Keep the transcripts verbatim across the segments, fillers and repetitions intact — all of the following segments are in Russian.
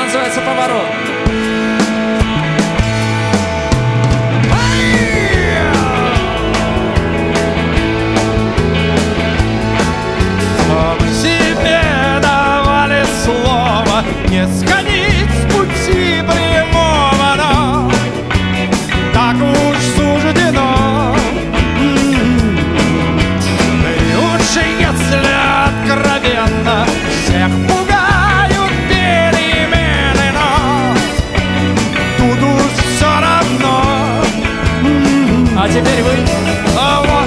называется «Поворот». Мы себе давали слово не сходить с пути прямого, но так уж суждено. И лучше, если откровенно всех пугают перемены, но тут уж все равно. А теперь вы. А вот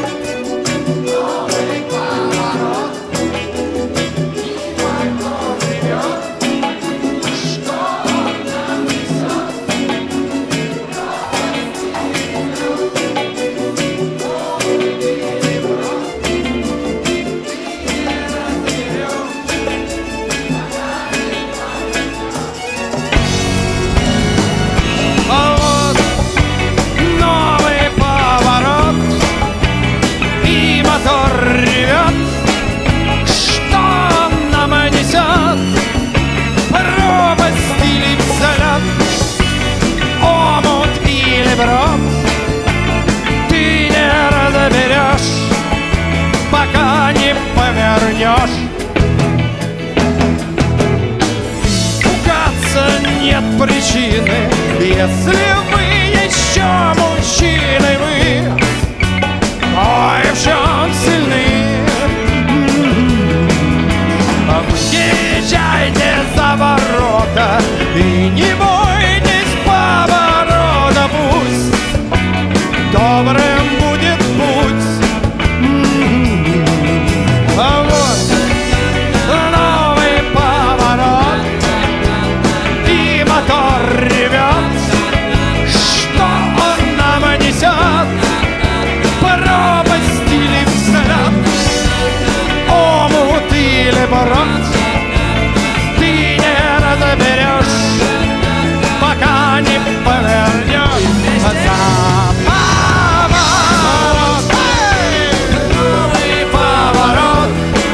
ты не разберешь, пока не повернешь. Пугаться нет причины, если вы еще мужчины, вы ой, в чем сильны. Выезжайте за ворота и не бойтесь поворота, пусть добрым будет путь. А вот новый поворот, и мотор ревет. Что он нам несет? Пропасть или взлет, омут или брод, ты не разберешь, пока не повернешь за поворот. Новый поворот,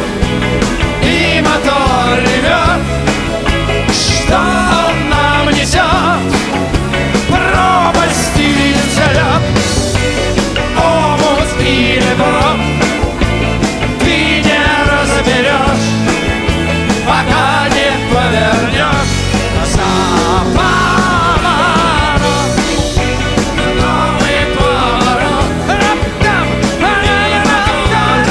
и мотор ревет. Что он нам несет? Пропасть или взлет, омут или брод, ты не разберешь, пока не повернешь за поворот. Новый поворот, раптам, раптам,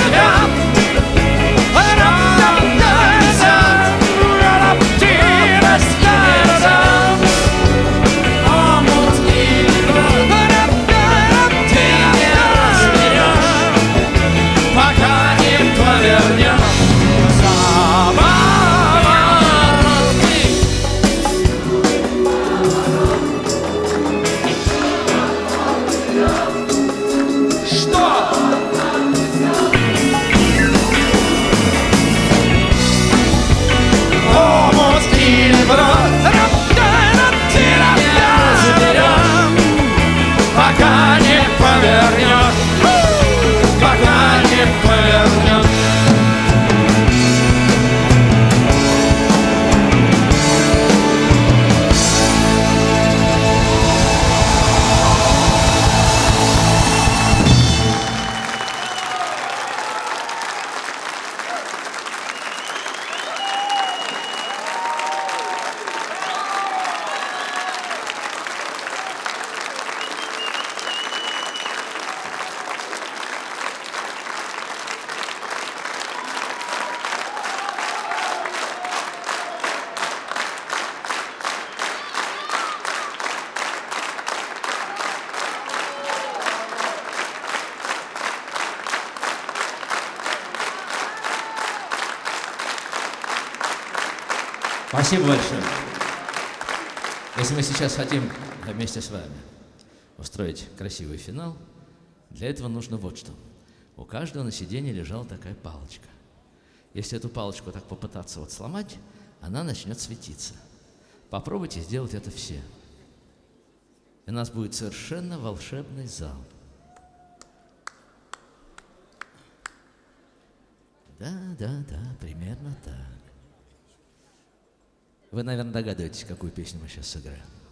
раптам, омут или брод, ты не разберешь, пока не повернешь за поворот. Что? Омут или брод, разберем, пока не повернешь, пока не повернешь. Спасибо большое. Если мы сейчас хотим вместе с вами устроить красивый финал, для этого нужно вот что. У каждого на сиденье лежала такая палочка. Если эту палочку так попытаться вот сломать, она начнет светиться. Попробуйте сделать это все. И у нас будет совершенно волшебный зал. Да, да, да, примерно так. Вы, наверное, догадываетесь, какую песню мы сейчас сыграем.